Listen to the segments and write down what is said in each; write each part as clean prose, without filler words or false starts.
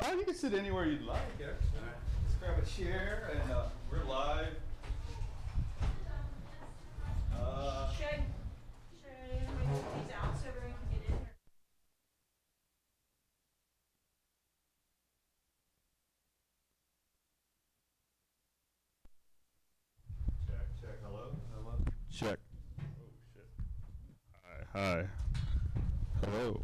No, you can sit anywhere you'd like. Yeah. All right. Let's grab a chair, and we're live. Should I move these out so everyone can get in here? Check. Hello. Check. Oh shit. Hi. Hello.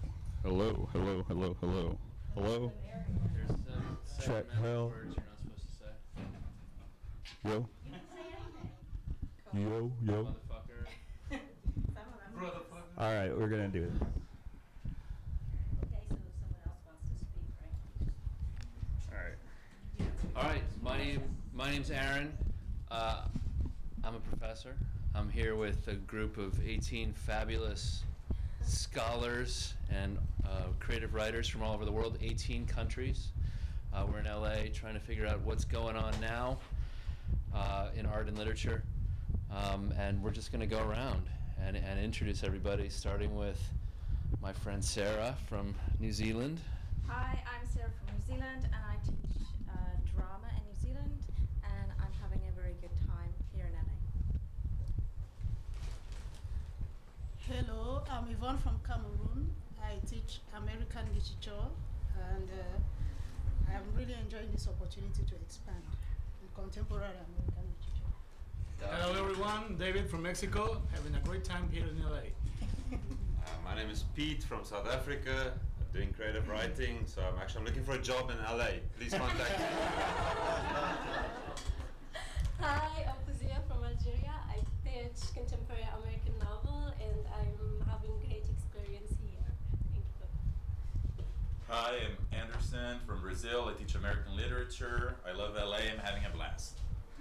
There's Check. Hell. words you're not supposed to say. Yo. You can say anything. Yo. Motherfucker. Some of them. Brotherfucker. All right, we're gonna do it. Okay, so someone else wants to speak, right? All right. All right, my name's Aaron. I'm a professor. I'm here with a group of 18 fabulous scholars and creative writers from all over the world, 18 countries. We're in LA trying to figure out what's going on now in art and literature. And we're just going to go around and introduce everybody, starting with my friend Sarah from New Zealand. Hi, I'm Sarah from New Zealand, and I teach drama in New Zealand, and I'm having a very good time here in LA. Hello, I'm Yvonne from Cameroon. I teach American literature, and I'm really enjoying this opportunity to expand in contemporary American literature. Hello everyone, David from Mexico, having a great time here in LA. My name is Pete from South Africa, doing creative writing, so I'm looking for a job in LA. Please contact me. Hi, I'm Fuzia from Algeria. I teach contemporary American novel and I'm having great experience here. Thank you. Hi, I'm Anderson from Brazil. I teach American literature. I love LA. I'm having a blast.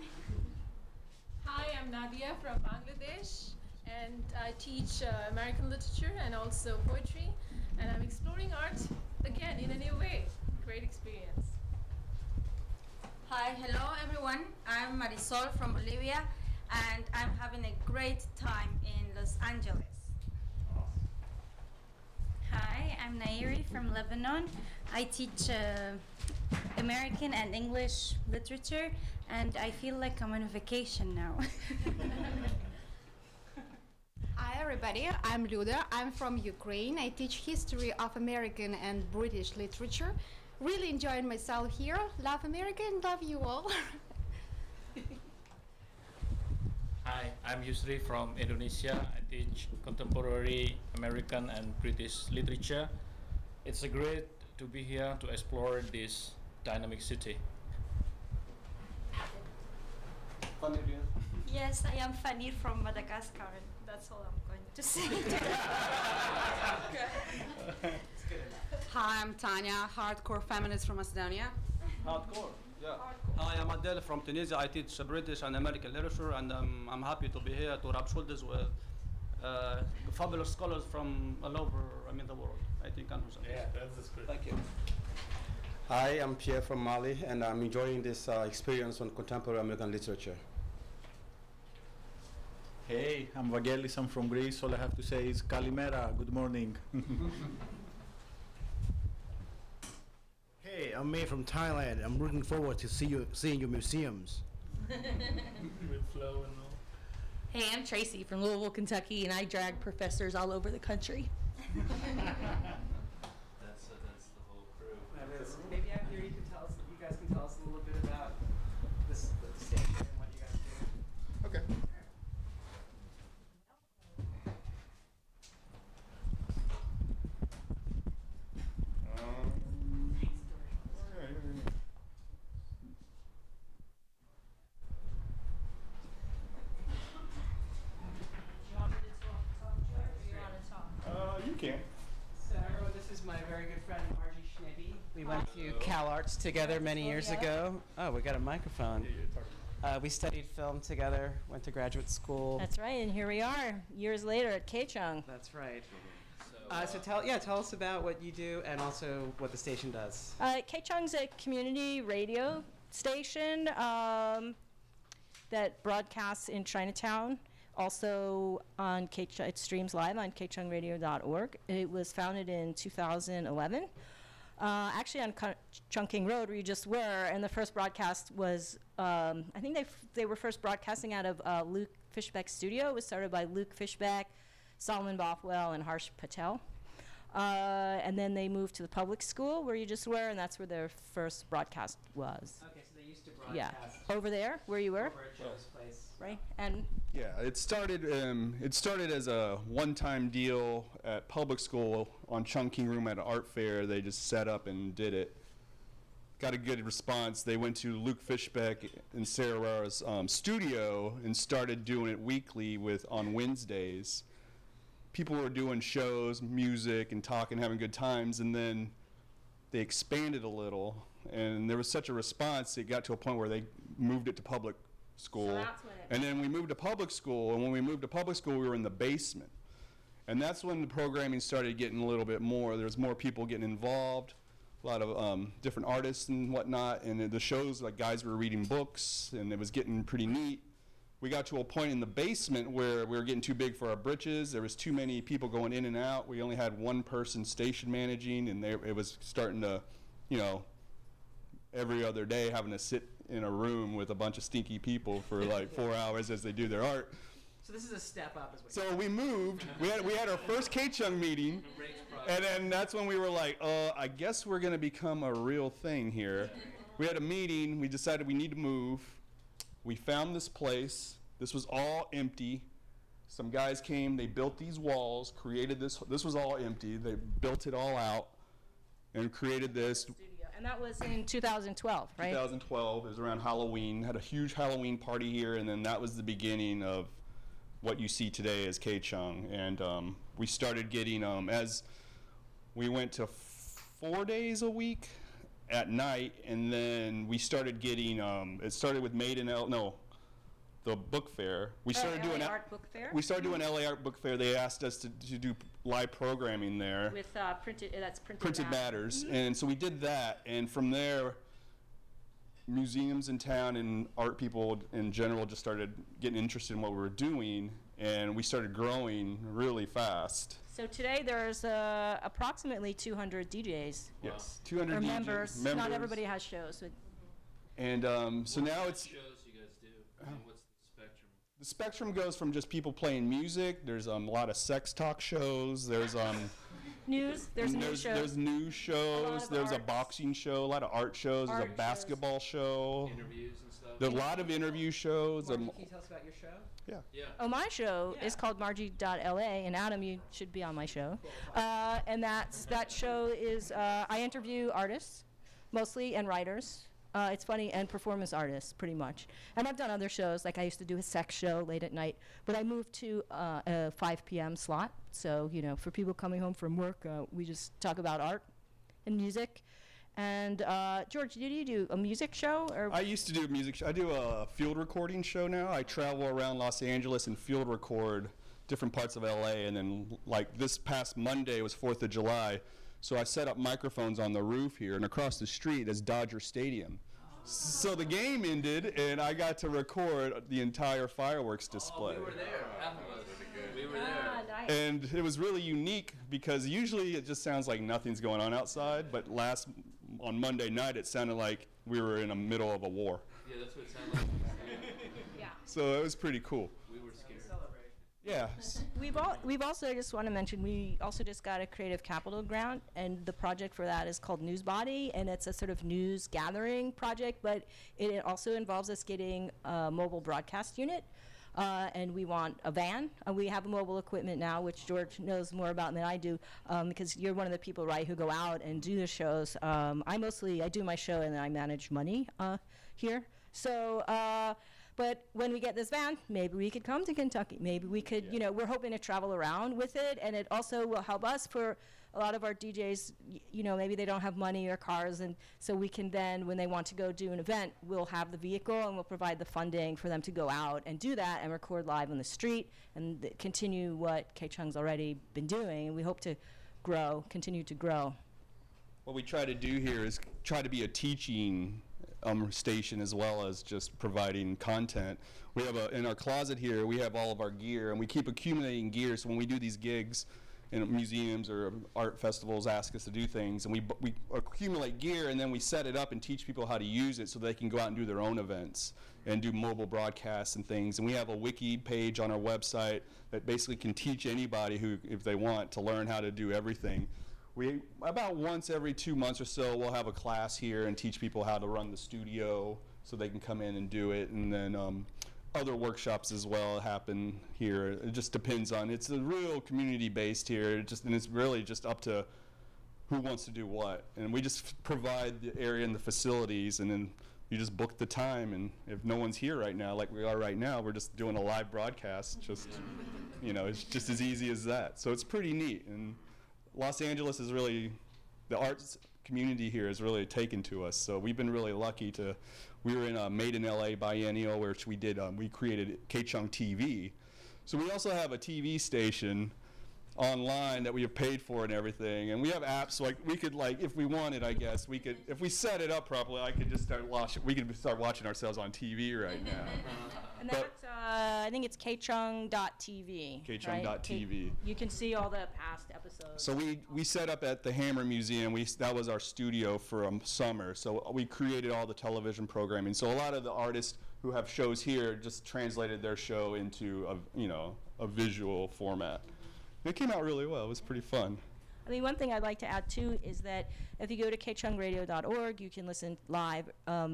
Hi, I'm Nadia from Bangladesh, and I teach American literature and also poetry, and I'm exploring art again in a new way. Great experience. Hi, hello everyone. I'm Marisol from Bolivia, and I'm having a great time in Los Angeles. Hi, I'm Nairi from Lebanon. I teach American and English literature, and I feel like I'm on vacation now. Hi everybody, I'm Luda. I'm from Ukraine. I teach history of American and British literature. Really enjoying myself here. Love America and love you all. Hi, I'm Yusri from Indonesia. I teach contemporary American and British literature. It's a great to be here to explore this dynamic city. Yes, I am Fanny from Madagascar, and that's all I'm going to say. Hi, I'm Tanya, hardcore feminist from Macedonia. Hardcore, yeah. Hi, I'm Adele from Tunisia. I teach British and American literature, and I'm happy to be here to rub shoulders with fabulous scholars from all over, the world. I think Anderson. Yeah, that's great. Thank you. Hi, I'm Pierre from Mali, and I'm enjoying this experience on contemporary American literature. Hey, I'm Vagelis, I'm from Greece. All I have to say is Kalimera, good morning. Hey, I'm May from Thailand. I'm looking forward to seeing your museums. With flow and all. Hey, I'm Tracy from Louisville, Kentucky, and I drag professors all over the country. That's the whole crew. Maybe after you guys can tell us a little bit about the stage and what you guys do. Okay. You can. So everyone, this is my very good friend Margie Schnebby. We went to Cal Arts together many years ago. Oh, we got a microphone. We studied film together, went to graduate school. That's right, and here we are, years later at Keichung. That's right. So tell us about what you do and also what the station does. Keichung's a community radio station that broadcasts in Chinatown. Also on Keichung, it streams live on KeichungRadio.org. It was founded in 2011. actually on Chungking Road, where you just were, and the first broadcast was, I think they were first broadcasting out of Luke Fishbeck's studio. It was started by Luke Fishbeck, Solomon Bothwell, and Harsh Patel. And then they moved to the public school where you just were, and that's where their first broadcast was. Okay, so they used to Yeah, broadcast over there where you were, over at Joe's place. right? And Yeah, it started as a one-time deal at public school on Chungking Room at an art fair. They just set up and did it. Got a good response. They went to Luke Fishbeck and Sarah Rara's studio and started doing it weekly on Wednesdays. People were doing shows, music, and talking, having good times, and then they expanded a little, and there was such a response, it got to a point where they moved it to public school. So that's when it- And then we moved to public school, and when we moved to public school, we were in the basement. And that's when the programming started getting a little bit more. There was more people getting involved, a lot of different artists and whatnot, and the shows, like guys were reading books, and it was getting pretty neat. We got to a point in the basement where we were getting too big for our britches. There was too many people going in and out. We only had one person station managing, and it was starting to, every other day having to sit in a room with a bunch of stinky people for like 4 hours as they do their art. So this is a step up, is what So we moved. We had our first K-Chung meeting, and then that's when we were like, I guess we're gonna become a real thing here. We had a meeting. We decided we need to move. We found this place. This was all empty. Some guys came. They built these walls. Created this. This was all empty. They built it all out and created this. studio. And that was in 2012, right? 2012. It was around Halloween. Had a huge Halloween party here, and then that was the beginning of what you see today as K-Chung. And we started getting, as we went to 4 days a week at night, and then we started getting, it started with the book fair. We started doing LA Art Book Fair? We started doing LA Art Book Fair. They asked us to do live programming there. With Printed Printed Matters. Mm-hmm. And so we did that, and from there, museums in town and art people in general just started getting interested in what we were doing, and we started growing really fast. So today there's approximately 200 DJs. Yes, 200 or DJs. members. Not everybody has shows. But And so What now kind of it's, shows you guys do? I mean, what's the spectrum? the spectrum goes from just people playing music. There's a lot of sex talk shows. There's news. There's a news show. There's news shows. of There's a arts. boxing show. A lot of art shows. Art There's a shows. basketball show. Interviews and stuff? There's a lot of interview shows. Margie, can you tell us about your show? Yeah. Yeah. Oh, my show is called Margie.la, and Adam, you should be on my show. And that show is, I interview artists, mostly, and writers. It's funny, and performance artists, pretty much. And I've done other shows, like I used to do a sex show late at night, but I moved to a 5 p.m. slot. So, for people coming home from work, we just talk about art and music. And George, did you do a music show? Or I used to do a music show. I do a field recording show now. I travel around Los Angeles and field record different parts of LA. And then, like this past Monday was 4th of July, so I set up microphones on the roof here, and across the street is Dodger Stadium. So the game ended, and I got to record the entire fireworks display. We were there. Half of us. We were there. nice. And it was really unique because usually it just sounds like nothing's going on outside, but on Monday night it sounded like we were in the middle of a war. Yeah, that's what it sounded like. Yeah. So it was pretty cool. We were scared. Yeah. We've also, I just want to mention, we also just got a Creative Capital grant, and the project for that is called Newsbody, and it's a sort of news gathering project, but it also involves us getting a mobile broadcast unit, and we want a van. We have mobile equipment now, which George knows more about than I do, because you're one of the people, right, who go out and do the shows. I do my show and then I manage money here. So, but when we get this van, maybe we could come to Kentucky. Maybe we could, we're hoping to travel around with it, and it also will help us for a lot of our DJs, maybe they don't have money or cars, and so we can then, when they want to go do an event, we'll have the vehicle and we'll provide the funding for them to go out and do that and record live on the street and continue what K-Chung's already been doing, and we hope to continue to grow. What we try to do here is try to be a teaching station as well as just providing content. We have in our closet here, we have all of our gear, and we keep accumulating gear, so when we do these gigs, and museums or art festivals ask us to do things, and we accumulate gear, and then we set it up and teach people how to use it so they can go out and do their own events and do mobile broadcasts and things. And we have a wiki page on our website that basically can teach anybody who, if they want, to learn how to do everything. We, about once every 2 months or so, we'll have a class here and teach people how to run the studio so they can come in and do it. And then other workshops as well happen here. It just depends on, it's a real community based here, and it's really just up to who wants to do what. And we just provide the area and the facilities, and then you just book the time, and if no one's here right now, like we are right now, we're just doing a live broadcast, just, you know, it's just as easy as that. So it's pretty neat, and Los Angeles is really, the arts community here has really taken to us, so we've been really lucky to, we were in a Made in LA biennial, which we did, we created K-Chung TV. So we also have a TV station online that we have paid for and everything, and we have apps, like we could, like, if we wanted, I guess, we could, if we set it up properly, I could just start watching, we could start watching ourselves on TV right now. And that's, I think it's kchung.tv. Kchung.tv. You can see all the past episodes. So we set up at the Hammer Museum. That was our studio for summer. So we created all the television programming. So a lot of the artists who have shows here just translated their show into a visual format. It came out really well. It was pretty fun. I mean, one thing I'd like to add too is that if you go to kchungradio.org, you can listen live.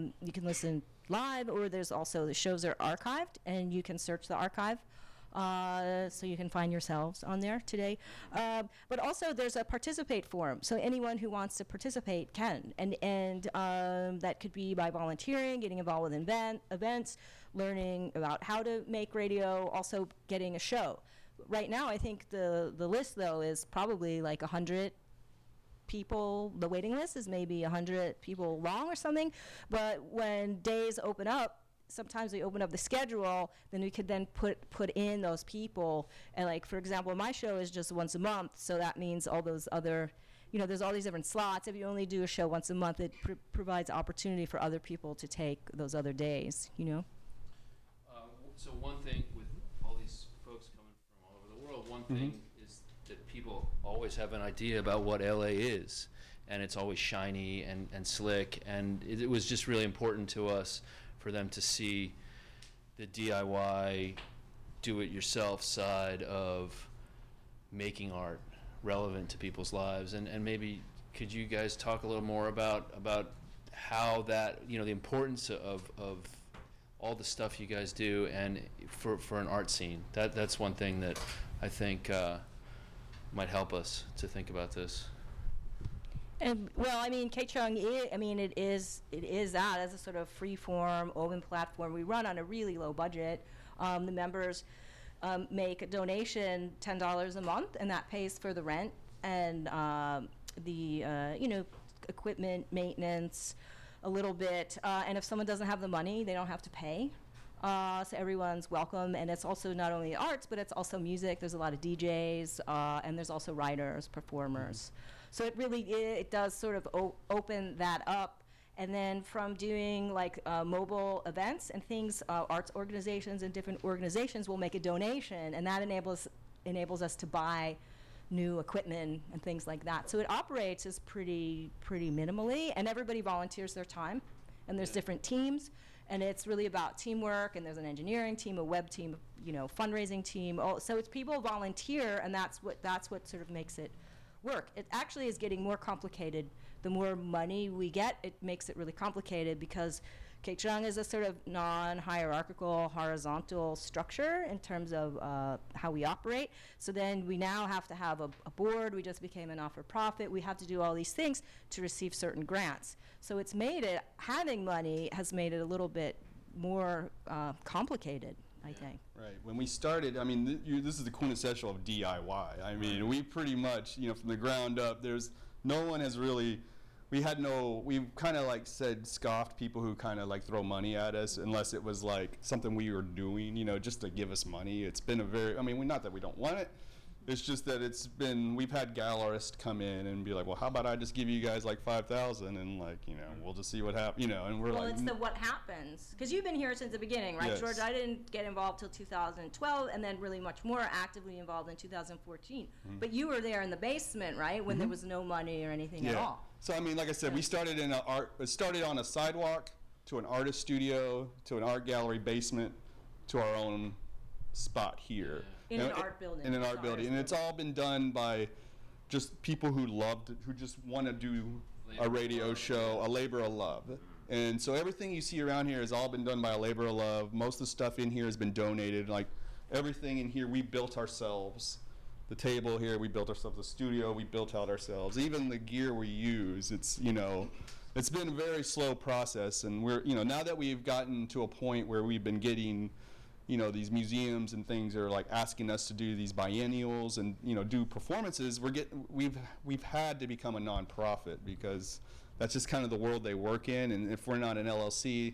Or there's also, the shows are archived, and you can search the archive, so you can find yourselves on there today. But also, there's a participate forum, so anyone who wants to participate can, and that could be by volunteering, getting involved with events, learning about how to make radio, also getting a show. Right now, I think the list, though, is probably like 100 people. The waiting list is maybe 100 people long or something. But when days open up, sometimes we open up the schedule, then we could then put in those people. And, like, for example, my show is just once a month, so that means all those other, there's all these different slots. If you only do a show once a month, it provides opportunity for other people to take those other days, So one thing with all these folks coming from all over the world, one thing is that people always have an idea about what LA is, and it's always shiny and slick, and it was just really important to us for them to see the DIY, do-it-yourself side of making art relevant to people's lives. And maybe could you guys talk a little more about how that, the importance of all the stuff you guys do and for an art scene. That's one thing that I think might help us to think about this. And well, I mean, K-Chung, it is that as a sort of free-form, open platform. We run on a really low budget. The members make a donation, $10 a month, and that pays for the rent and the equipment maintenance, a little bit. And if someone doesn't have the money, they don't have to pay. So everyone's welcome, and it's also not only arts, but it's also music. There's a lot of DJs, and there's also writers, performers. So it really it does sort of open that up. And then from doing like mobile events and things, arts organizations and different organizations will make a donation, and that enables us to buy new equipment and things like that. So it operates as pretty minimally, and everybody volunteers their time, and there's different teams, and it's really about teamwork, and there's an engineering team, a web team, fundraising team. So it's people volunteer, and that's what sort of makes it work. It actually is getting more complicated. The more money we get, it makes it really complicated, because K-Chung is a sort of non-hierarchical, horizontal structure in terms of how we operate. So then we now have to have a board. We just became a not-for-profit. We have to do all these things to receive certain grants. So it's made it, having money has made it a little bit more complicated, I think. Right. When we started, I mean, this is the quintessential of DIY. I mean, we pretty much, from the ground up, no one has really, we kind of like scoffed people who kind of like throw money at us, unless it was like something we were doing, just to give us money. It's been not that we don't want it. It's just that we've had gallerists come in and be like, well, how about I just give you guys like 5,000 and like, we'll just see what happens, and we're Well, like. it's the what happens, because you've been here since the beginning, right, Yes. George? I didn't get involved till 2012, and then really much more actively involved in 2014. But you were there in the basement, right, when there was no money or anything at all. So I mean, like I said, we started it started on a sidewalk to an artist studio to an art gallery basement to our own spot here. In an art building. In an art building, and it's all been done by just people who just want to do a radio show, a labor of love. And so everything you see around here has all been done by a labor of love. Most of the stuff in here has been donated. Like everything in here, we built ourselves. The table here, we built ourselves. The studio, we built out ourselves. Even the gear we use, it's been a very slow process. And we're, now that we've gotten to a point where we've been getting, these museums and things are like asking us to do these biennials and, do performances, we've had to become a nonprofit because that's just kind of the world they work in. And if we're not an LLC,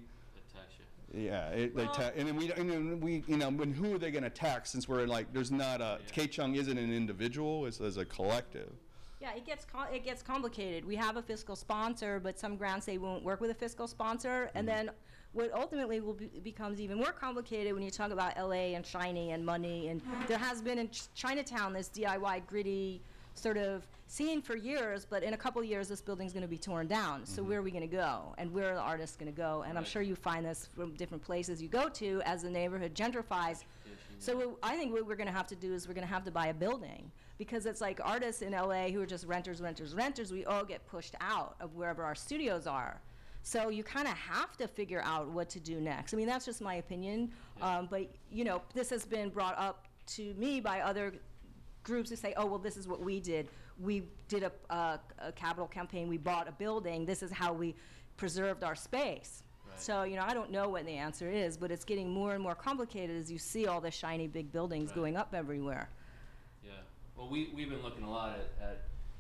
yeah, and then we and who are they going to tax since we're like, there's not K-Chung isn't an individual, it's as a collective. Yeah, it gets complicated. We have a fiscal sponsor, but some grants they won't work with a fiscal sponsor, and then what ultimately becomes even more complicated when you talk about LA and shiny and money, and there has been in Chinatown this DIY gritty sort of scene for years, but in a couple of years this building's going to be torn down. So where are we going to go, and where are the artists going to go? And I'm sure you find this from different places you go to as the neighborhood gentrifies. So I think what we're going to have to do is we're going to have to buy a building, because it's like artists in LA who are just renters, we all get pushed out of wherever our studios are. So you kind of have to figure out what to do next. I mean, that's just my opinion. But, this has been brought up to me by other groups who say, oh, well, this is what we did. We did a capital campaign. We bought a building. This is how we preserved our space. Right. So, I don't know what the answer is, but it's getting more and more complicated as you see all the shiny big buildings going up everywhere. Yeah. Well, we've been looking a lot at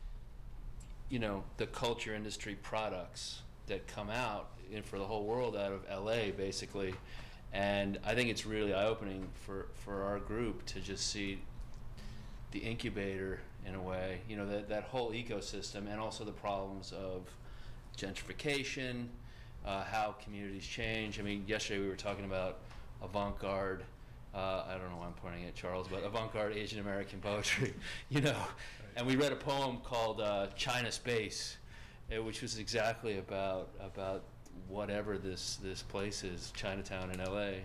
the culture industry products that come out for the whole world out of LA, basically. And I think it's really eye-opening for our group to just see the incubator, in a way, that whole ecosystem, and also the problems of gentrification, how communities change. I mean, yesterday we were talking about avant-garde, I don't know why I'm pointing at Charles, but avant-garde Asian American poetry, and we read a poem called China Space, which was exactly about whatever this place is, Chinatown in LA.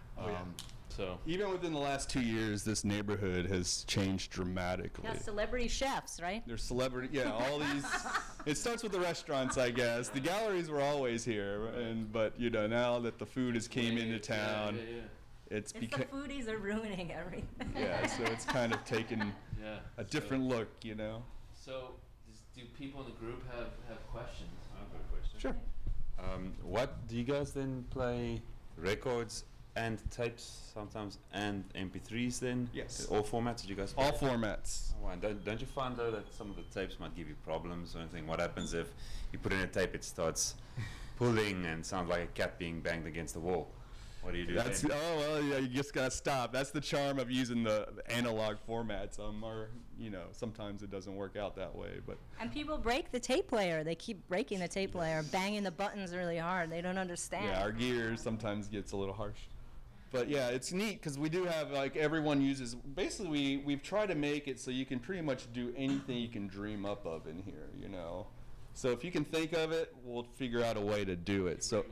So even within the last 2 years, this neighborhood has changed dramatically. Yeah, celebrity chefs, right? There's all these. It starts with the restaurants, I guess. The galleries were always here, but now that the food has came into town, it's the foodies are ruining everything. Yeah, so it's kind of taken a different look, So, do people in the group have questions? I have a question. Sure. What do you guys then play? Records and tapes sometimes, and MP3s then? Yes. All formats? Did you guys play? All formats. Oh, and don't you find though that some of the tapes might give you problems or anything? What happens if you put in a tape, it starts pulling and sounds like a cat being banged against the wall? What do you do then? You just gotta stop. That's the charm of using the analog formats. Sometimes it doesn't work out that way, but. And people break the tape player. They keep breaking the tape player, banging the buttons really hard. They don't understand. Yeah, our gear sometimes gets a little harsh. But yeah, it's neat because we do have, everyone uses, basically we've tried to make it so you can pretty much do anything you can dream up of in here, So if you can think of it, we'll figure out a way to do it. So.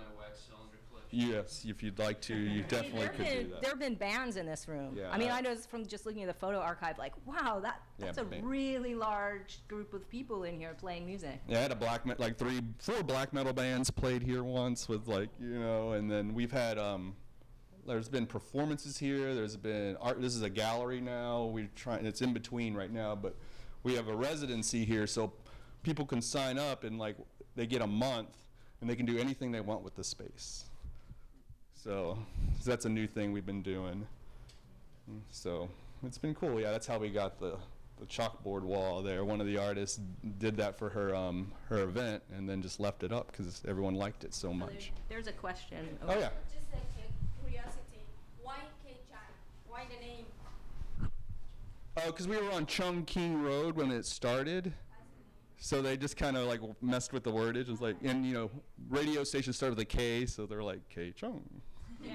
Yes, if you'd like to, you definitely could do that. There have been bands in this room. Yeah, I know from just looking at the photo archive, wow, that's a really large group of people in here playing music. Yeah, I had a 4 black metal bands played here once with and then we've had, there's been performances here, there's been art, this is a gallery now, it's in between right now, but we have a residency here so people can sign up and they get a month and they can do anything they want with the space. So that's a new thing we've been doing. So it's been cool. Yeah, that's how we got the chalkboard wall there. One of the artists did that for her event and then just left it up because everyone liked it so much. There's a question. Oh yeah. Just like a curiosity, why K-Chung? Why the name? Oh, because we were on Chungking Road when it started. So they just kind of like messed with the wordage. It's like, and you know, radio stations start with a K, so they're like K Chung. Yeah.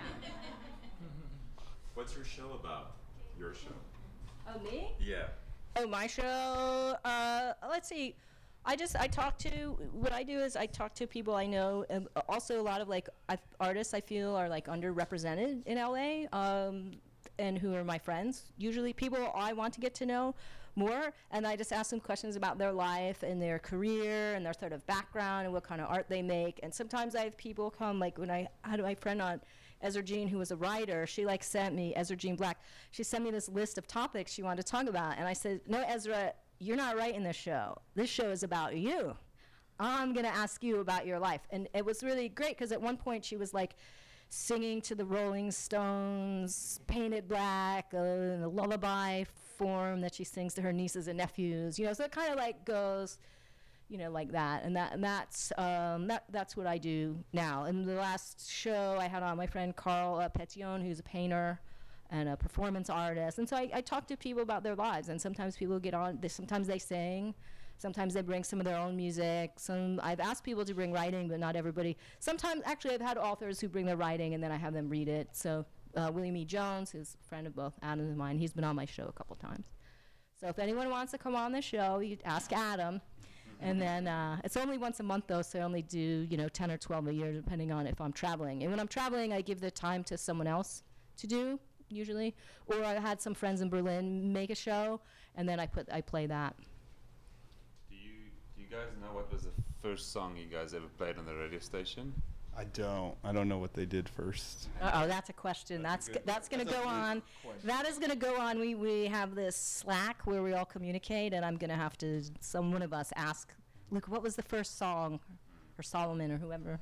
What's your show about? Your show? Oh, me? Yeah. Oh, my show. Let's see. I talk to. What I do is I talk to people I know, and also a lot of like artists I feel are like underrepresented in LA, and who are my friends. Usually, people I want to get to know more, and I just ask them questions about their life and their career and their sort of background and what kind of art they make. And sometimes I have people come, like when I had my friend on, Ezra Jean, who was a writer, she like sent me, Ezra Jean Black, she sent me this list of topics she wanted to talk about. And I said, no, Ezra, you're not writing this show. This show is about you. I'm gonna ask you about your life. And it was really great, because at one point she was like singing to the Rolling Stones, Painted Black, in a lullaby form that she sings to her nieces and nephews, you know, so it kind of like goes, you know, like that, and that's what I do now. And the last show I had on my friend Carl Petillon, who's a painter and a performance artist, and so I talk to people about their lives, and sometimes people get on, sometimes they sing, sometimes they bring some of their own music. I've asked people to bring writing, but not everybody. Sometimes, actually, I've had authors who bring their writing, and then I have them read it. So William E. Jones, who's a friend of both Adam and mine, he's been on my show a couple times. So if anyone wants to come on the show, you ask Adam. And then it's only once a month, though, so I only do, 10 or 12 a year, depending on if I'm traveling. And when I'm traveling, I give the time to someone else to do, usually. Or I had some friends in Berlin make a show, and then I play that. Do you guys know what was the first song you guys ever played on the radio station? I don't know what they did first. Uh-oh, that's a question. That's going to go on. That is going to go on. We have this Slack where we all communicate, and I'm going to have to, one of us ask, look, what was the first song? Or Solomon or whoever.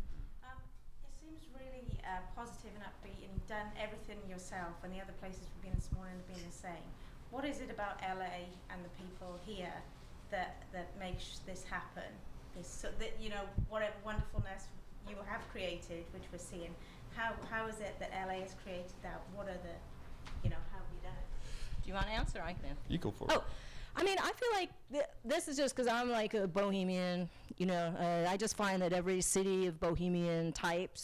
It seems really positive and upbeat, and you've done everything yourself, and the other places we've been this morning have been the same. What is it about LA and the people here that makes this happen? Whatever wonderfulness you have created, which we're seeing, how is it that LA has created that? What are how have you done it? Do you want to answer? I can. You go for it. I mean, I feel like this is just because I'm like a bohemian, I just find that every city of bohemian types,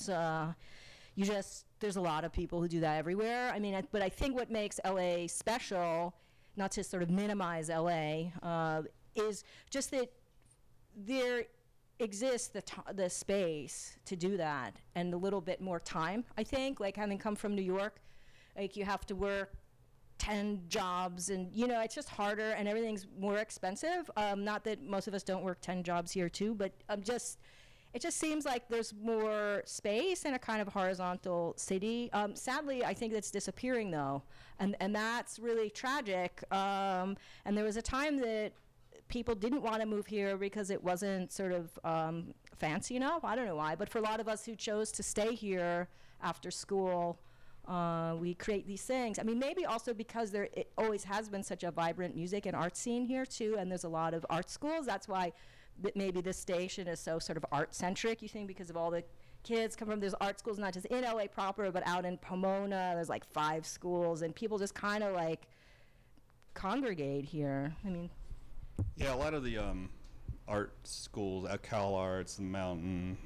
there's a lot of people who do that everywhere. I mean, but I think what makes LA special, not to sort of minimize LA, is just that there exists the space to do that, and a little bit more time, I think. Like, having come from New York, like, you have to work 10 jobs, and it's just harder, and everything's more expensive. Not that most of us don't work 10 jobs here too, but it just seems like there's more space in a kind of horizontal city. Sadly, I think that's disappearing, though, and that's really tragic. And there was a time that people didn't want to move here because it wasn't sort of fancy enough. I don't know why, but for a lot of us who chose to stay here after school, we create these things. I mean, maybe also because it always has been such a vibrant music and art scene here too, and there's a lot of art schools. That's why maybe this station is so sort of art-centric, you think, because of all the kids come from. There's art schools not just in LA proper, but out in Pomona. There's like 5 schools, and people just kind of like congregate here. I mean, yeah, a lot of the art schools, Cal Arts, the Mountain,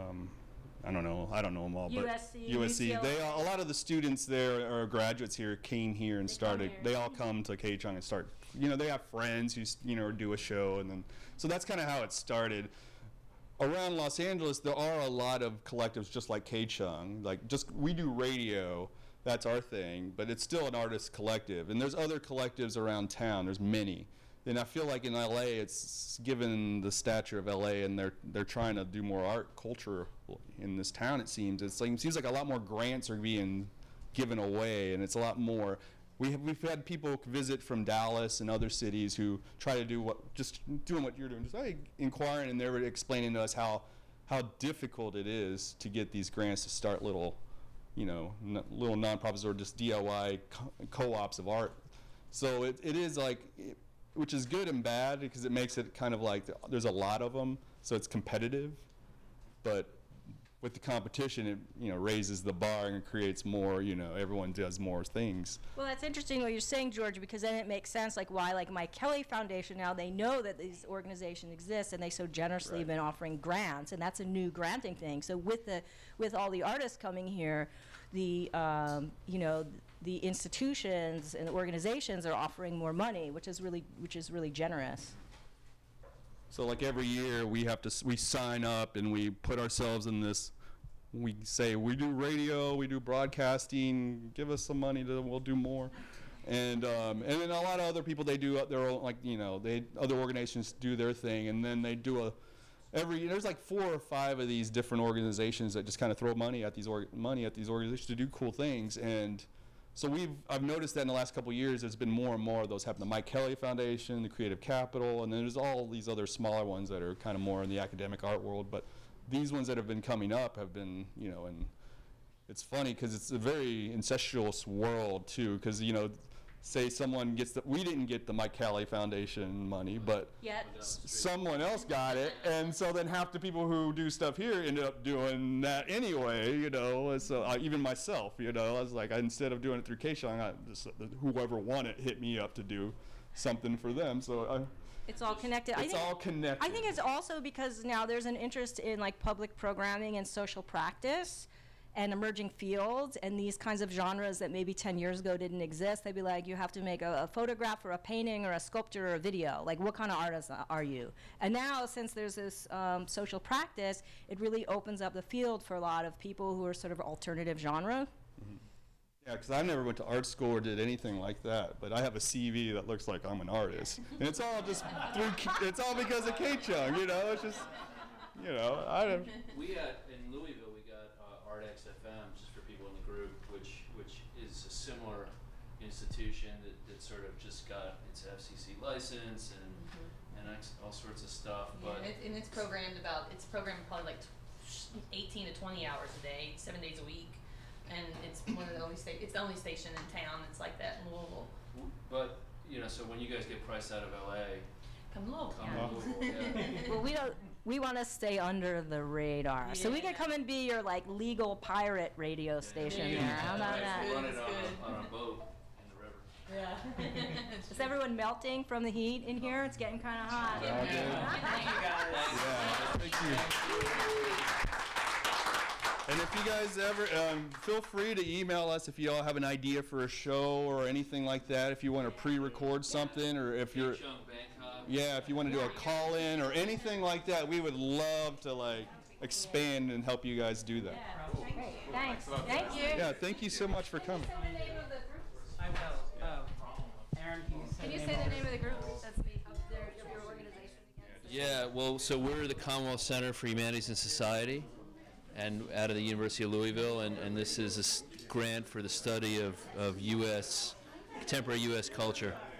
I don't know them all, but USC. A lot of the students there are graduates here, came here and started. They all come to K-Chung and start. They have friends who do a show, and then so that's kind of how it started. Around Los Angeles, there are a lot of collectives just like K-Chung. Like, we do radio. That's our thing, but it's still an artist collective, and there's other collectives around town. There's many. And I feel like in LA, it's given the stature of LA, and they're trying to do more art culture in this town. It seems it seems like a lot more grants are being given away, and it's a lot more. We've had people visit from Dallas and other cities who try to do doing what you're doing, just inquiring, and they're explaining to us how difficult it is to get these grants to start little little nonprofits or just DIY co-ops of art. So it is like. Which is good and bad, because it makes it kind of like there's a lot of them, so it's competitive. But with the competition, it, you know, raises the bar and creates more, you know, everyone does more things. Well, that's interesting what you're saying, George, because then it makes sense, like why, like Mike Kelly Foundation, now they know that these organizations exist, and they so generously have been offering grants, and that's a new granting thing. So with all the artists coming here, the you know, the institutions and the organizations are offering more money, which is really generous. So like every year we sign up and we put ourselves in this, we say we do radio, we do broadcasting, give us some money, we'll do more. And then a lot of other people, they do their own, like, you know, other organizations do their thing, and then they do there's like 4 or 5 of these different organizations that just kind of throw money at these organizations to do cool things. And so I've noticed that in the last couple of years, there's been more and more of those happen. The Mike Kelly Foundation, the Creative Capital, and then there's all these other smaller ones that are kind of more in the academic art world. But these ones that have been coming up have been, you know, and it's funny because it's a very incestuous world too. Because, you know, say someone gets we didn't get the Mike Kelly Foundation money, but someone else got it, and so then half the people who do stuff here ended up doing that anyway, you know. So even myself, you know, I was like, instead of doing it through K-Shang, whoever won it hit me up to do something for them. So it's all connected. It's all connected. I think it's also because now there's an interest in like public programming and social practice and emerging fields and these kinds of genres that maybe 10 years ago didn't exist. They'd be like, you have to make a photograph or a painting or a sculpture or a video. Like, what kind of artist are you? And now, since there's this social practice, it really opens up the field for a lot of people who are sort of alternative genre. Mm-hmm. Yeah, because I never went to art school or did anything like that, but I have a CV that looks like I'm an artist. And it's all just it's all because of K-Chung, you know? It's just, you know, I don't. We in Louisville, Art XFM, just for people in the group, which is a similar institution that sort of just got its FCC license and all sorts of stuff. Yeah, and it's programmed probably like 18 to 20 hours a day, 7 days a week, and it's one of the only it's the only station in town that's like that in Louisville. But you know, so when you guys get priced out of LA, come Louisville. Yeah. Well, we want to stay under the radar. So we can come and be your like legal pirate radio station there. How about that? Run it on a boat in the river. Yeah. Is everyone melting from the heat in here? It's getting kind of hot. Thank you. And if you guys ever, feel free to email us if you all have an idea for a show or anything like that. If you want to pre-record something, or if you're, if you want to do a call-in or anything like that, we would love to like expand and help you guys do that. Great. Thanks. Thank you. Yeah, thank you so much for coming. I will. Aaron, can you say the name of the group? That's of your organization again. Yeah, well, so we're the Commonwealth Center for Humanities and Society, and out of the University of Louisville, and this is a grant for the study of contemporary U.S. culture.